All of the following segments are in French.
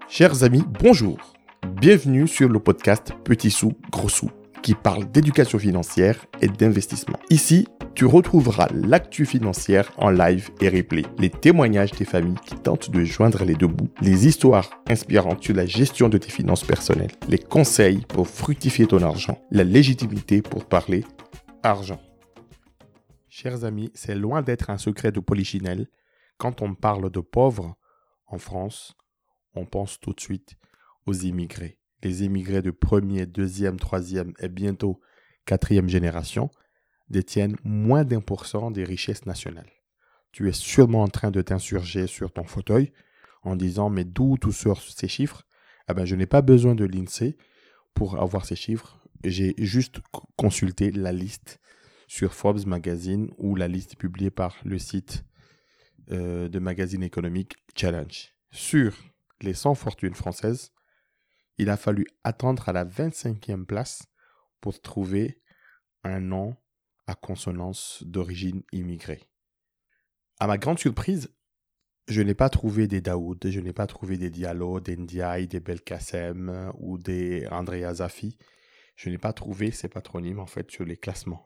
Chers amis, bonjour. Bienvenue sur le podcast Petit sous, gros sous, qui parle d'éducation financière et d'investissement. Ici, tu retrouveras l'actu financière en live et replay, les témoignages des familles qui tentent de joindre les deux bouts, les histoires inspirantes sur la gestion de tes finances personnelles, les conseils pour fructifier ton argent, la légitimité pour parler argent. Chers amis, c'est loin d'être un secret de polichinelle. Quand on parle de pauvres en France, on pense tout de suite aux immigrés. Les immigrés de première, deuxième, troisième et bientôt quatrième génération détiennent moins d'1% des richesses nationales. Tu es sûrement en train de t'insurger sur ton fauteuil en disant « Mais d'où tout sort ces chiffres ?» Je n'ai pas besoin de l'INSEE pour avoir ces chiffres. J'ai juste consulté la liste sur Forbes Magazine ou la liste publiée par le site de magazine économique Challenge. Sur les 100 fortunes françaises, il a fallu attendre à la 25e place pour trouver un nom à consonance d'origine immigrée. À ma grande surprise, je n'ai pas trouvé des Daoud, je n'ai pas trouvé des Diallo, des Ndiaye, des Belkacem ou des Andrea Zafi. Je n'ai pas trouvé ces patronymes en fait sur les classements.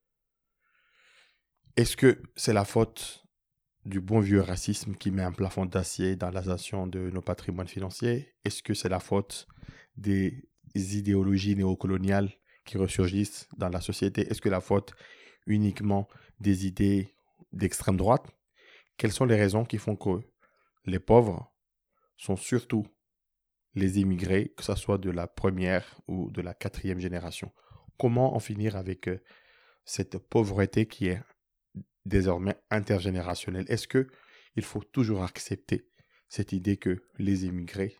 Est-ce que c'est la faute du bon vieux racisme qui met un plafond d'acier dans l'ascension de nos patrimoines financiers? Est-ce que c'est la faute des idéologies néocoloniales qui ressurgissent dans la société? Est-ce que la faute uniquement des idées d'extrême droite? Quelles sont les raisons qui font que les pauvres sont surtout les immigrés, que ce soit de la première ou de la quatrième génération? Comment en finir avec cette pauvreté qui est désormais intergénérationnel? Est-ce qu'il faut toujours accepter cette idée que les immigrés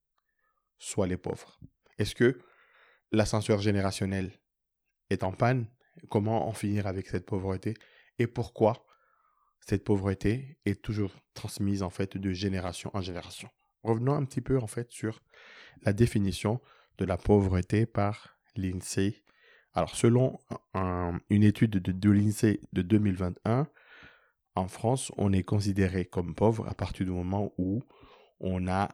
soient les pauvres? Est-ce que l'ascenseur générationnel est en panne? Comment en finir avec cette pauvreté? Et pourquoi cette pauvreté est toujours transmise en fait de génération en génération? Revenons un petit peu en fait sur la définition de la pauvreté par l'INSEE. Alors, selon une étude de l'INSEE de 2021, en France, on est considéré comme pauvre à partir du moment où on a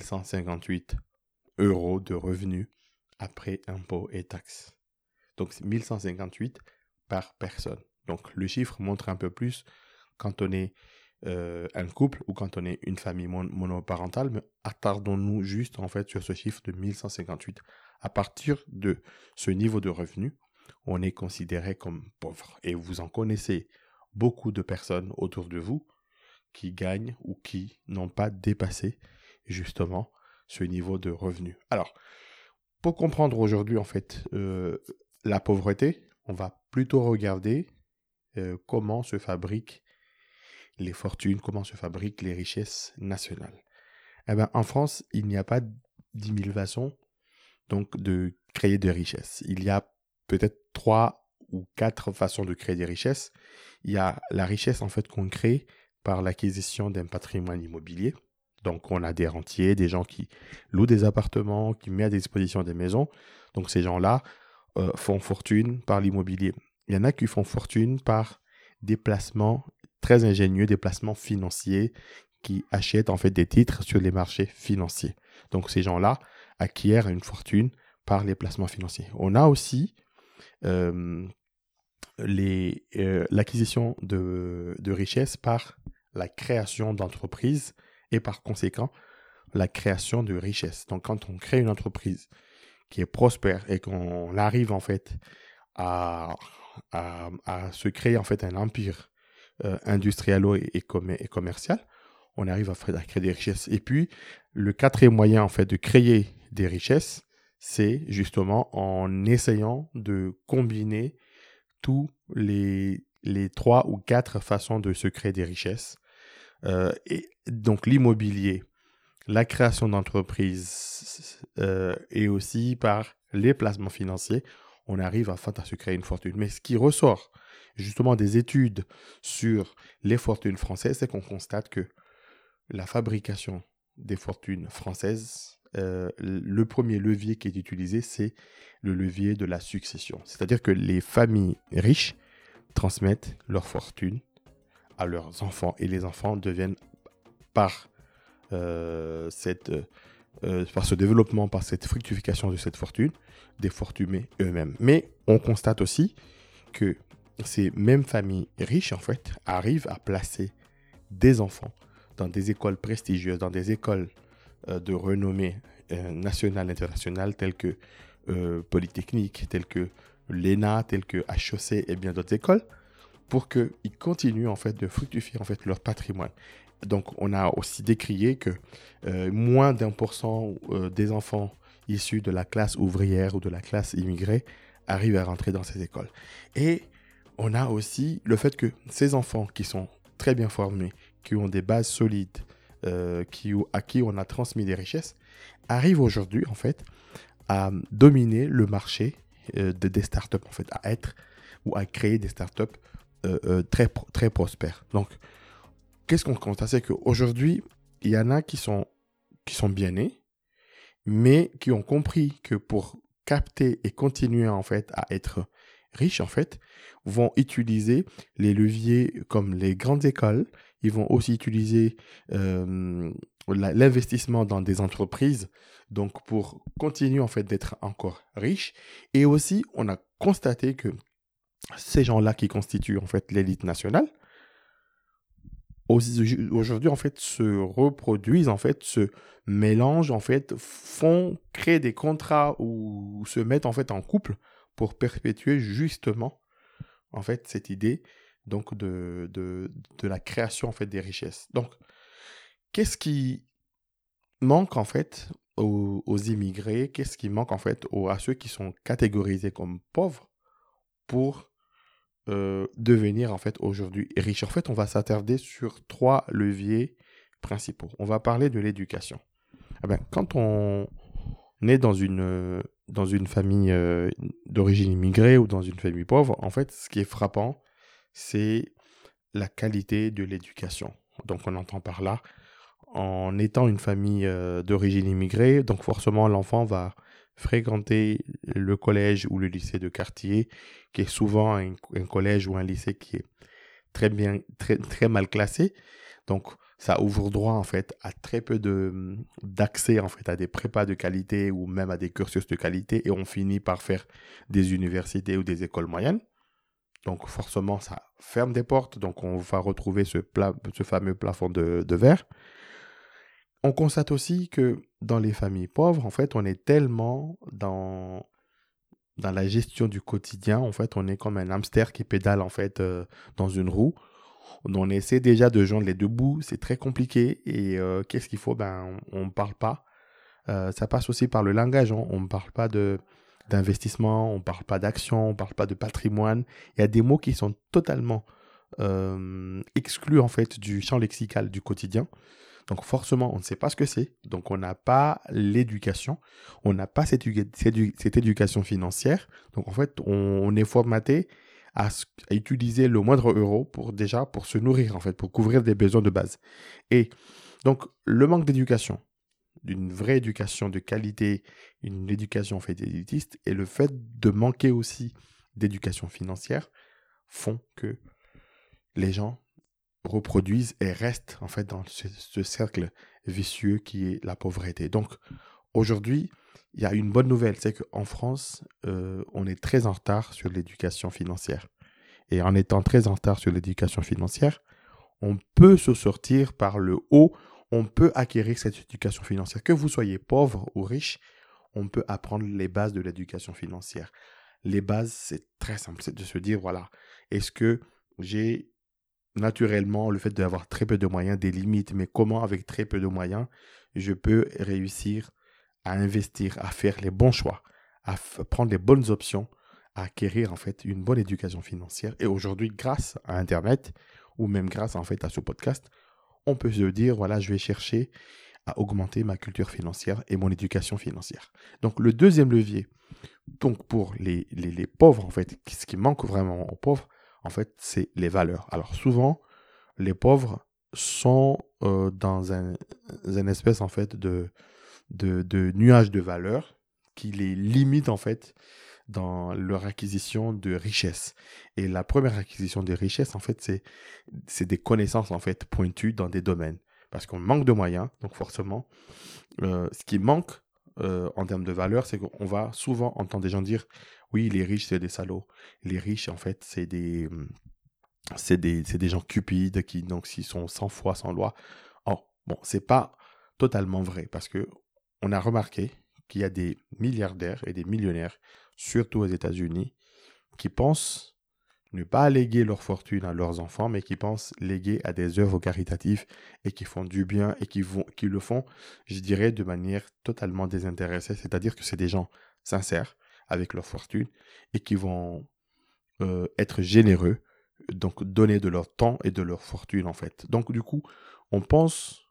1158 € de revenus après impôts et taxes. Donc, c'est 1158 par personne. Donc, le chiffre montre un peu plus quand on est un couple ou quand on est une famille monoparentale, mais attardons-nous juste en fait sur ce chiffre de 1158. À partir de ce niveau de revenu, on est considéré comme pauvre. Et vous en connaissez beaucoup de personnes autour de vous qui gagnent ou qui n'ont pas dépassé justement ce niveau de revenu. Alors, pour comprendre aujourd'hui en fait la pauvreté, on va plutôt regarder comment se fabriquent les fortunes, comment se fabriquent les richesses nationales. En France, il n'y a pas 10 000 façons donc, de créer des richesses. Il y a peut-être 3 ou 4 façons de créer des richesses. Il y a la richesse en fait qu'on crée par l'acquisition d'un patrimoine immobilier. Donc, on a des rentiers, des gens qui louent des appartements, qui mettent à disposition des maisons. Donc, ces gens-là font fortune par l'immobilier. Il y en a qui font fortune par des placements très ingénieux, des placements financiers qui achètent en fait des titres sur les marchés financiers. Donc, ces gens-là acquièrent une fortune par les placements financiers. On a aussi l'acquisition de richesses par la création d'entreprises et par conséquent la création de richesses. Donc, quand on crée une entreprise qui est prospère et qu'on arrive en fait à se créer en fait un empire industriel et commercial, on arrive à créer des richesses. Et puis, le quatrième moyen en fait de créer des richesses, c'est justement en essayant de combiner tous les 3 ou 4 façons de se créer des richesses. Et donc, l'immobilier, la création d'entreprises et aussi par les placements financiers, on arrive à se créer une fortune. Mais ce qui ressort justement des études sur les fortunes françaises, c'est qu'on constate que la fabrication des fortunes françaises, le premier levier qui est utilisé, c'est le levier de la succession. C'est-à-dire que les familles riches transmettent leur fortune à leurs enfants et les enfants deviennent par cette par ce développement, par cette fructification de cette fortune, des fortunés eux-mêmes. Mais on constate aussi que ces mêmes familles riches, en fait, arrivent à placer des enfants dans des écoles prestigieuses, dans des écoles de renommée nationale, internationale, telles que Polytechnique, telles que l'ENA, telles que HEC et bien d'autres écoles, pour qu'ils continuent en fait de fructifier en fait leur patrimoine. Donc, on a aussi décrié que moins d'1% des enfants issus de la classe ouvrière ou de la classe immigrée arrivent à rentrer dans ces écoles. Et on a aussi le fait que ces enfants qui sont très bien formés, qui ont des bases solides, à qui on a transmis des richesses, arrivent aujourd'hui en fait à dominer le marché des startups, en fait, à être ou à créer des startups très prospères. Donc, qu'est-ce qu'on constate? C'est qu'aujourd'hui, il y en a qui sont bien nés, mais qui ont compris que pour capter et continuer en fait à être riches, en fait, vont utiliser les leviers comme les grandes écoles. Ils vont aussi utiliser l'investissement dans des entreprises, donc pour continuer en fait d'être encore riches. Et aussi, on a constaté que ces gens-là qui constituent en fait l'élite nationale, aujourd'hui en fait se reproduisent, en fait se mélangent, en fait créent des contrats ou se mettent en fait en couple pour perpétuer justement en fait cette idée donc de la création en fait des richesses. Donc qu'est-ce qui manque en fait aux immigrés, qu'est-ce qui manque en fait à ceux qui sont catégorisés comme pauvres pour devenir en fait aujourd'hui riche? En fait, on va s'attarder sur 3 leviers principaux. On va parler de l'éducation. Eh ben, quand on est dans une famille d'origine immigrée ou dans une famille pauvre, en fait, ce qui est frappant, c'est la qualité de l'éducation. Donc, on entend par là, en étant une famille d'origine immigrée, donc forcément, l'enfant va fréquenter le collège ou le lycée de quartier, qui est souvent un collège ou un lycée qui est très mal classé. Donc, ça ouvre droit en fait à très peu d'accès en fait à des prépas de qualité ou même à des cursus de qualité, et on finit par faire des universités ou des écoles moyennes. Donc, forcément, ça ferme des portes. Donc, on va retrouver ce fameux plafond de verre. On constate aussi que dans les familles pauvres, en fait, on est tellement dans la gestion du quotidien. En fait, on est comme un hamster qui pédale en fait dans une roue. On essaie déjà de joindre les deux bouts, c'est très compliqué. Et qu'est-ce qu'il faut? On ne parle pas. Ça passe aussi par le langage. On ne parle pas d'investissement, on ne parle pas d'action, on ne parle pas de patrimoine. Il y a des mots qui sont totalement exclus en fait du champ lexical du quotidien. Donc forcément, on ne sait pas ce que c'est. Donc on n'a pas l'éducation. On n'a pas cette éducation financière. Donc en fait, on est formaté à utiliser le moindre euro pour se nourrir, en fait, pour couvrir des besoins de base. Et donc, le manque d'éducation, d'une vraie éducation de qualité, une éducation en fait élitiste, et le fait de manquer aussi d'éducation financière font que les gens reproduisent et restent en fait dans ce cercle vicieux qui est la pauvreté. Donc aujourd'hui, il y a une bonne nouvelle, c'est qu'en France, on est très en retard sur l'éducation financière. Et en étant très en retard sur l'éducation financière, on peut se sortir par le haut, on peut acquérir cette éducation financière. Que vous soyez pauvre ou riche, on peut apprendre les bases de l'éducation financière. Les bases, c'est très simple, c'est de se dire, voilà, est-ce que j'ai naturellement le fait d'avoir très peu de moyens, des limites, mais comment avec très peu de moyens, je peux réussir à investir, à faire les bons choix, à prendre les bonnes options, à acquérir en fait une bonne éducation financière. Et aujourd'hui, grâce à Internet, ou même grâce en fait à ce podcast, on peut se dire, voilà, je vais chercher à augmenter ma culture financière et mon éducation financière. Donc le deuxième levier, donc pour les pauvres en fait, ce qui manque vraiment aux pauvres, en fait, c'est les valeurs. Alors souvent, les pauvres sont dans un espèce en fait de nuage de valeurs qui les limite en fait dans leur acquisition de richesses. Et la première acquisition de richesses, en fait, c'est des connaissances en fait pointues dans des domaines. parce qu'on manque de moyens. Donc forcément, ce qui manque en termes de valeur, c'est qu'on va souvent entendre des gens dire « Oui, les riches, c'est des salauds. Les riches, en fait, c'est des gens cupides qui, donc, s'ils sont sans foi, sans loi. » Or, bon, c'est pas totalement vrai parce que on a remarqué qu'il y a des milliardaires et des millionnaires, surtout aux États-Unis, qui pensent ne pas léguer leur fortune à leurs enfants, mais qui pensent léguer à des œuvres caritatives et qui font du bien et qui le font, je dirais, de manière totalement désintéressée. C'est-à-dire que c'est des gens sincères avec leur fortune et qui vont être généreux, donc donner de leur temps et de leur fortune, en fait. Donc, du coup, on pense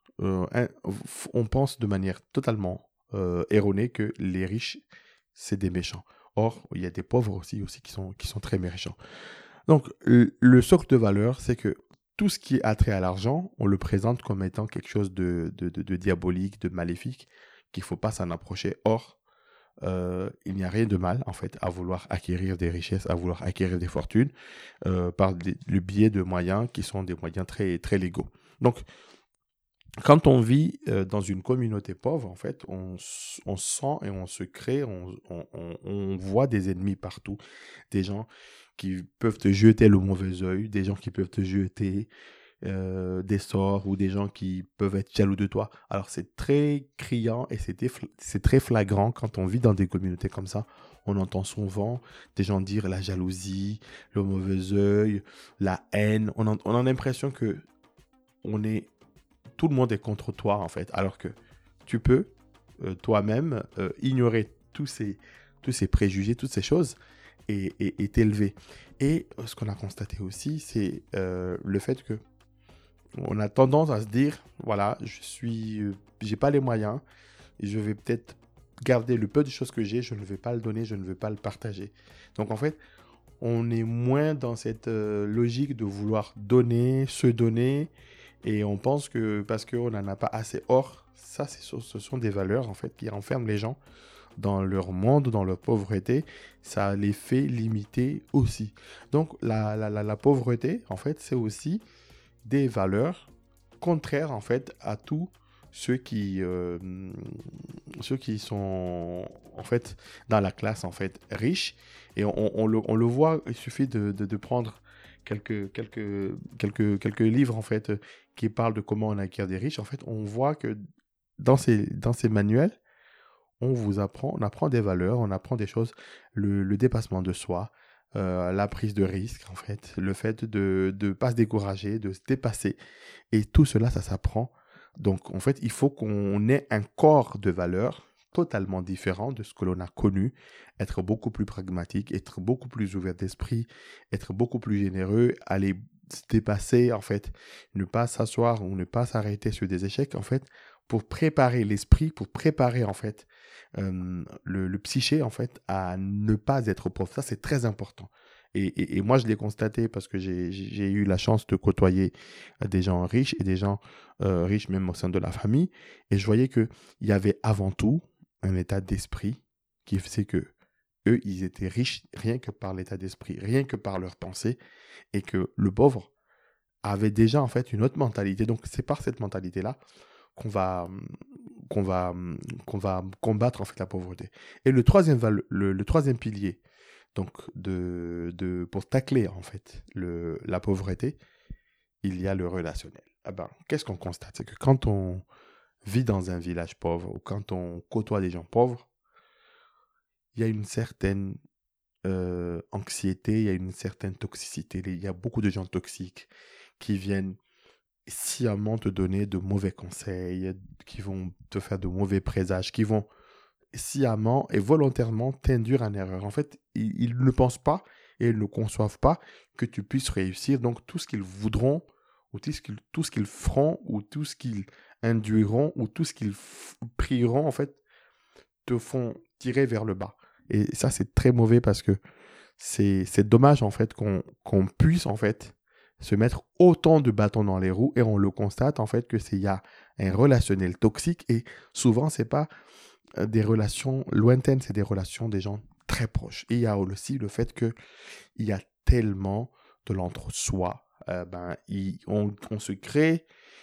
de manière totalement erronée que les riches, c'est des méchants. Or, il y a des pauvres aussi qui sont très méchants. Donc, le socle de valeur, c'est que tout ce qui est attrait à l'argent, on le présente comme étant quelque chose de diabolique, de maléfique, qu'il ne faut pas s'en approcher. Or, il n'y a rien de mal, en fait, à vouloir acquérir des richesses, à vouloir acquérir des fortunes par le biais de moyens qui sont des moyens très, très légaux. Donc, quand on vit dans une communauté pauvre, en fait, on sent et on se crée, on voit des ennemis partout, des gens qui peuvent te jeter le mauvais œil, des gens qui peuvent te jeter des sorts ou des gens qui peuvent être jaloux de toi. Alors, c'est très criant et c'est très flagrant quand on vit dans des communautés comme ça. On entend souvent des gens dire la jalousie, le mauvais œil, la haine. On a l'impression que tout le monde est contre toi, en fait, alors que tu peux toi-même ignorer tous ces préjugés, toutes ces choses et t'élever. Et ce qu'on a constaté aussi, c'est le fait que on a tendance à se dire, voilà, j'ai pas les moyens, et je vais peut-être garder le peu de choses que j'ai, je ne vais pas le donner, je ne vais pas le partager. Donc en fait, on est moins dans cette logique de vouloir donner, se donner, et on pense que parce qu'on n'en a pas assez. Or, ça, ce sont des valeurs en fait qui enferment les gens dans leur monde, dans leur pauvreté. Ça les fait limiter aussi. Donc la pauvreté, en fait, c'est aussi des valeurs contraires en fait à tous ceux qui sont en fait dans la classe en fait riche. Et on le voit, il suffit de prendre quelques livres en fait qui parlent de comment on acquiert des riches. En fait, on voit que dans ces manuels, on apprend des valeurs, on apprend des choses, le dépassement de soi, la prise de risque, en fait, le fait de ne pas se décourager, de se dépasser. Et tout cela, ça s'apprend. Donc, en fait, il faut qu'on ait un corps de valeurs totalement différent de ce que l'on a connu, être beaucoup plus pragmatique, être beaucoup plus ouvert d'esprit, être beaucoup plus généreux, aller se dépasser, en fait, ne pas s'asseoir ou ne pas s'arrêter sur des échecs, en fait, pour préparer l'esprit, pour préparer, en fait, le psyché, en fait, à ne pas être pauvre. Ça, c'est très important. Et moi, je l'ai constaté parce que j'ai eu la chance de côtoyer des gens riches et des gens riches même au sein de la famille. Et je voyais qu'il y avait avant tout un état d'esprit qui faisait que eux, ils étaient riches rien que par l'état d'esprit, rien que par leur pensée. Et que le pauvre avait déjà, en fait, une autre mentalité. Donc, c'est par cette mentalité-là qu'on va combattre en fait la pauvreté. Et le troisième pilier, donc pour tacler en fait la pauvreté, il y a le relationnel. Ah ben, qu'est-ce qu'on constate? C'est que quand on vit dans un village pauvre ou quand on côtoie des gens pauvres, il y a une certaine anxiété, il y a une certaine toxicité. Il y a beaucoup de gens toxiques qui viennent sciemment te donner de mauvais conseils, qui vont te faire de mauvais présages, qui vont sciemment et volontairement t'induire en erreur. En fait, ils ne pensent pas et ils ne conçoivent pas que tu puisses réussir. Donc, tout ce qu'ils voudront, ou tout ce qu'ils feront, ou tout ce qu'ils induiront, ou tout ce qu'ils prieront, en fait, te font tirer vers le bas. Et ça, c'est très mauvais parce que c'est dommage, en fait, qu'on puisse, en fait, se mettre autant de bâtons dans les roues et on le constate en fait que il y a un relationnel toxique et souvent c'est pas des relations lointaines, c'est des relations des gens très proches. Et il y a aussi le fait que il y a tellement de l'entre-soi. On se crée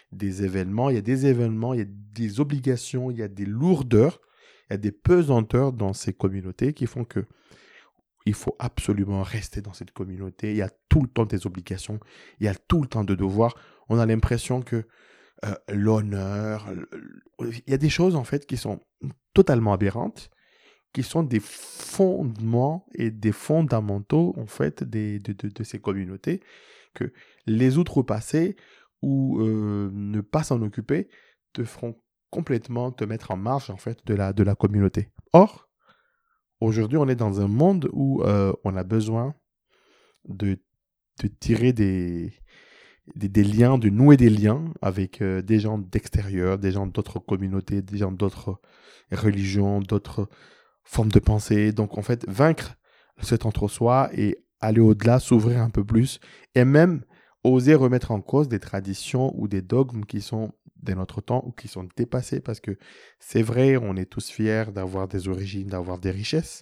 des événements, il y a des événements, il y a des obligations, il y a des lourdeurs, il y a des pesanteurs dans ces communautés qui font que il faut absolument rester dans cette communauté. Il y a tout le temps des obligations, il y a tout le temps de devoirs. On a l'impression que l'honneur, il y a des choses en fait qui sont totalement aberrantes, qui sont des fondements et des fondamentaux en fait de ces communautés, que les outrepasser ou ne pas s'en occuper te feront complètement te mettre en marge en fait de la communauté. Or, aujourd'hui, on est dans un monde où on a besoin de tirer des liens, de nouer des liens avec des gens d'extérieur, des gens d'autres communautés, des gens d'autres religions, d'autres formes de pensée. Donc, en fait, vaincre cet entre-soi et aller au-delà, s'ouvrir un peu plus et même oser remettre en cause des traditions ou des dogmes qui sont de notre temps ou qui sont dépassés, parce que c'est vrai, on est tous fiers d'avoir des origines, d'avoir des richesses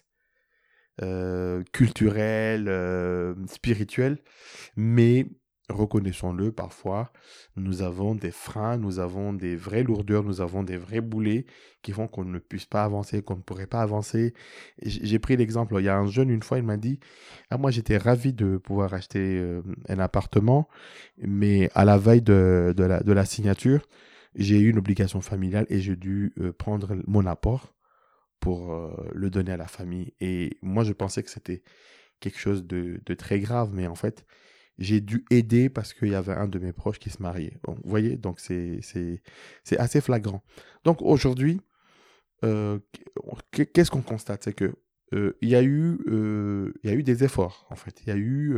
culturelles, spirituelles, mais reconnaissons-le, parfois, nous avons des freins, nous avons des vraies lourdeurs, nous avons des vrais boulets qui font qu'on ne puisse pas avancer, qu'on ne pourrait pas avancer. J'ai pris l'exemple, il y a un jeune, une fois, il m'a dit, ah, moi j'étais ravi de pouvoir acheter un appartement, mais à la veille de la signature, j'ai eu une obligation familiale et j'ai dû prendre mon apport pour le donner à la famille. Et moi, je pensais que c'était quelque chose de très grave, mais en fait, j'ai dû aider parce qu'il y avait un de mes proches qui se mariait. Bon, vous voyez, donc c'est assez flagrant. Donc aujourd'hui, qu'est-ce qu'on constate? C'est que il y a eu des efforts, en fait. Il y a eu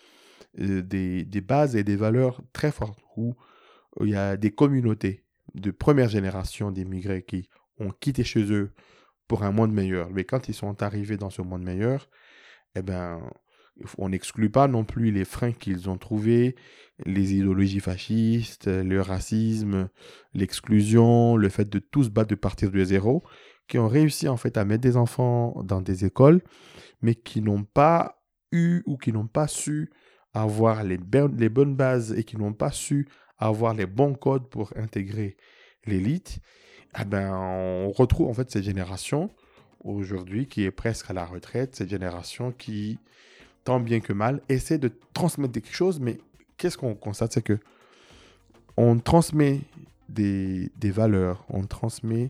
des bases et des valeurs très fortes où il y a des communautés de première génération d'immigrés qui ont quitté chez eux pour un monde meilleur. Mais quand ils sont arrivés dans ce monde meilleur, eh ben, on n'exclut pas non plus les freins qu'ils ont trouvés, les idéologies fascistes, le racisme, l'exclusion, le fait de tous battre de partir de zéro, qui ont réussi en fait à mettre des enfants dans des écoles, mais qui n'ont pas eu ou qui n'ont pas su avoir les bonnes bases et qui n'ont pas su avoir les bons codes pour intégrer l'élite. Eh ben, on retrouve en fait cette génération aujourd'hui qui est presque à la retraite, cette génération qui, tant bien que mal, essaie de transmettre quelque chose, mais qu'est-ce qu'on constate? C'est que on transmet des valeurs, on transmet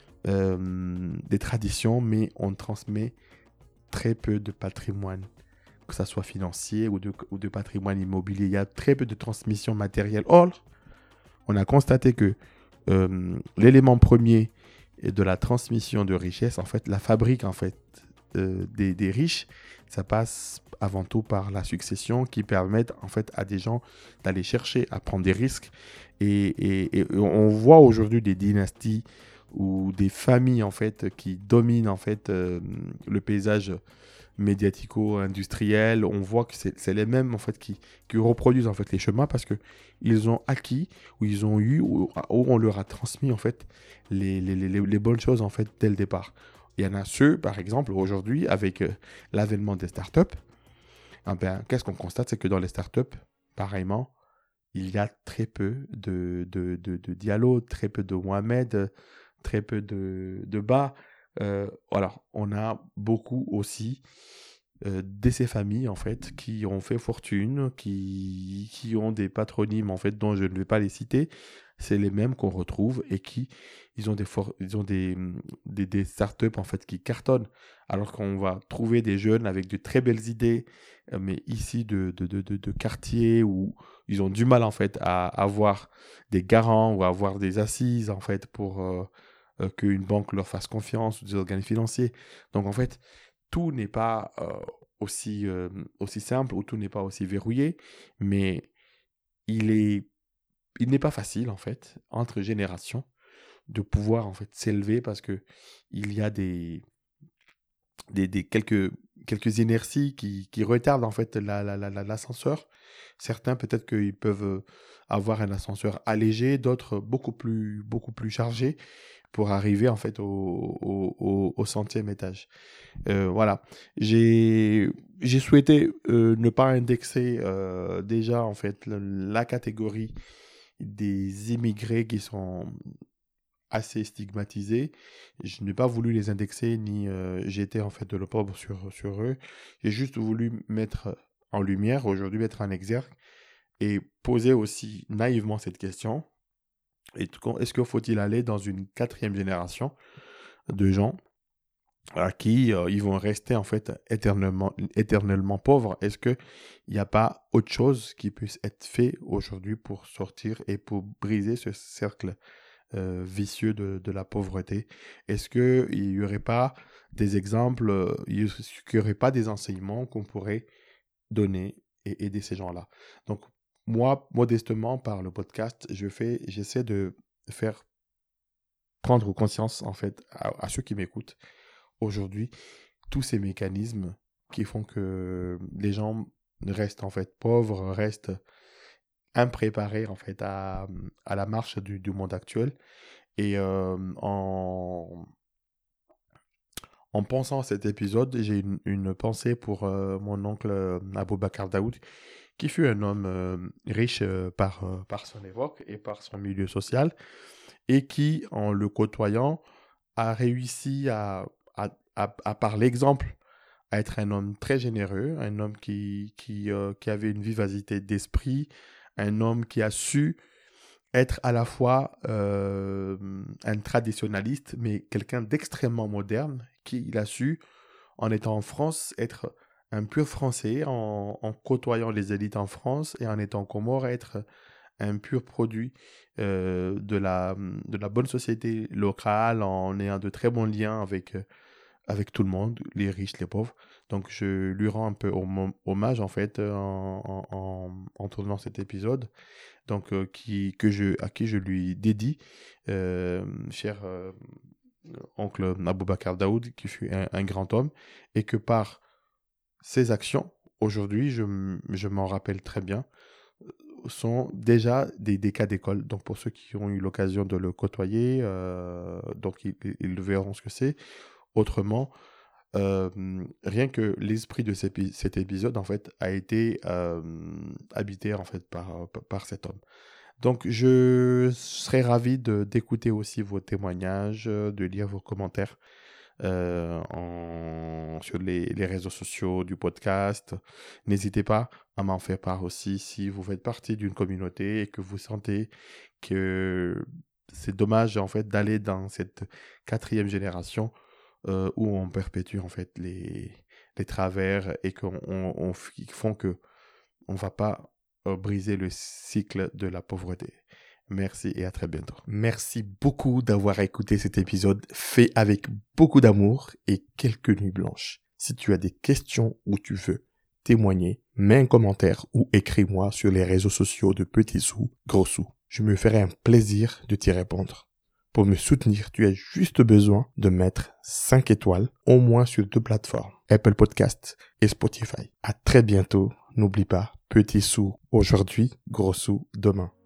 des traditions, mais on transmet très peu de patrimoine, que ce soit financier ou de patrimoine immobilier. Il y a très peu de transmission matérielle. Or, on a constaté que l'élément premier de la transmission de richesse, en fait, la fabrique en fait, des riches, ça passe avant tout par la succession qui permettent en fait à des gens d'aller chercher à prendre des risques. Et on voit aujourd'hui des dynasties ou des familles en fait qui dominent en fait le paysage médiatico-industriel. On voit que c'est les mêmes en fait qui reproduisent en fait les chemins parce que ils ont acquis ou ils ont eu ou on leur a transmis en fait les bonnes choses en fait dès le départ. Il y en a ceux, par exemple, aujourd'hui, avec l'avènement des startups, eh ben, qu'est-ce qu'on constate? C'est que dans les startups, pareillement, il y a très peu de Diallo, très peu de Mohamed, très peu de Ba. Alors, on a beaucoup aussi de ces familles, en fait, qui ont fait fortune, qui ont des patronymes, en fait, dont je ne vais pas les citer. C'est les mêmes qu'on retrouve et ils ont des startups, en fait, qui cartonnent. Alors qu'on va trouver des jeunes avec de très belles idées, mais ici de quartiers où ils ont du mal, en fait, à avoir des garants ou à avoir des assises, en fait, pour qu'une banque leur fasse confiance ou des organismes financiers. Donc, en fait, tout n'est pas aussi simple ou tout n'est pas aussi verrouillé, mais il n'est pas facile, en fait, entre générations, de pouvoir, en fait, s'élever parce que il y a quelques inerties qui retardent, en fait, l'ascenseur. Certains, peut-être qu'ils peuvent avoir un ascenseur allégé, d'autres beaucoup plus chargé pour arriver, en fait, au centième étage. Voilà. J'ai souhaité ne pas indexer déjà, en fait, la catégorie des immigrés qui sont assez stigmatisés. Je n'ai pas voulu les indexer, ni jeter en fait de l'opprobre sur eux. J'ai juste voulu mettre en lumière, aujourd'hui mettre en exergue, et poser aussi naïvement cette question. Est-ce qu'il faut-il aller dans une 4e génération de gens à qui ils vont rester en fait éternellement pauvres? Est-ce qu'il n'y a pas autre chose qui puisse être fait aujourd'hui pour sortir et pour briser ce cercle vicieux de la pauvreté? Est-ce qu'il n'y aurait pas des exemples, il n'y aurait pas des enseignements qu'on pourrait donner et aider ces gens-là? Donc, moi, modestement, par le podcast, j'essaie de faire prendre conscience, en fait, à ceux qui m'écoutent aujourd'hui, tous ces mécanismes qui font que les gens restent, en fait, pauvres, restent impréparés, en fait, à la marche du monde actuel. Et en pensant à cet épisode, j'ai une pensée pour mon oncle Aboubacar Daoud, qui fut un homme riche par son époque et par son milieu social, et qui, en le côtoyant, a réussi par l'exemple, à être un homme très généreux, un homme qui avait une vivacité d'esprit, un homme qui a su être à la fois un traditionnaliste, mais quelqu'un d'extrêmement moderne, qui a su, en étant en France, être un pur Français, en côtoyant les élites en France et en étant Comore, être un pur produit de la bonne société locale, en ayant de très bons liens avec tout le monde, les riches, les pauvres. Donc je lui rends un peu hommage en fait en tournant cet épisode, donc à qui je lui dédie, cher oncle Aboubacar Daoud, qui fut un grand homme, et que par ses actions, aujourd'hui, je m'en rappelle très bien, sont déjà des cas d'école. Donc pour ceux qui ont eu l'occasion de le côtoyer, donc ils verront ce que c'est. Autrement, rien que l'esprit de cet épisode en fait a été habité en fait par cet homme. Donc je serais ravi d'écouter aussi vos témoignages, de lire vos commentaires sur les réseaux sociaux du podcast. N'hésitez pas à m'en faire part aussi si vous faites partie d'une communauté et que vous sentez que c'est dommage en fait d'aller dans cette 4e génération où on perpétue en fait les travers et qui font que on va pas briser le cycle de la pauvreté. Merci et à très bientôt. Merci beaucoup d'avoir écouté cet épisode fait avec beaucoup d'amour et quelques nuits blanches. Si tu as des questions ou tu veux témoigner, mets un commentaire ou écris-moi sur les réseaux sociaux de Petit Sou, Gros Sou. Je me ferai un plaisir de t'y répondre. Pour me soutenir, tu as juste besoin de mettre 5 étoiles, au moins sur 2 plateformes, Apple Podcasts et Spotify. À très bientôt. N'oublie pas, Petit Sou aujourd'hui, Gros Sou demain.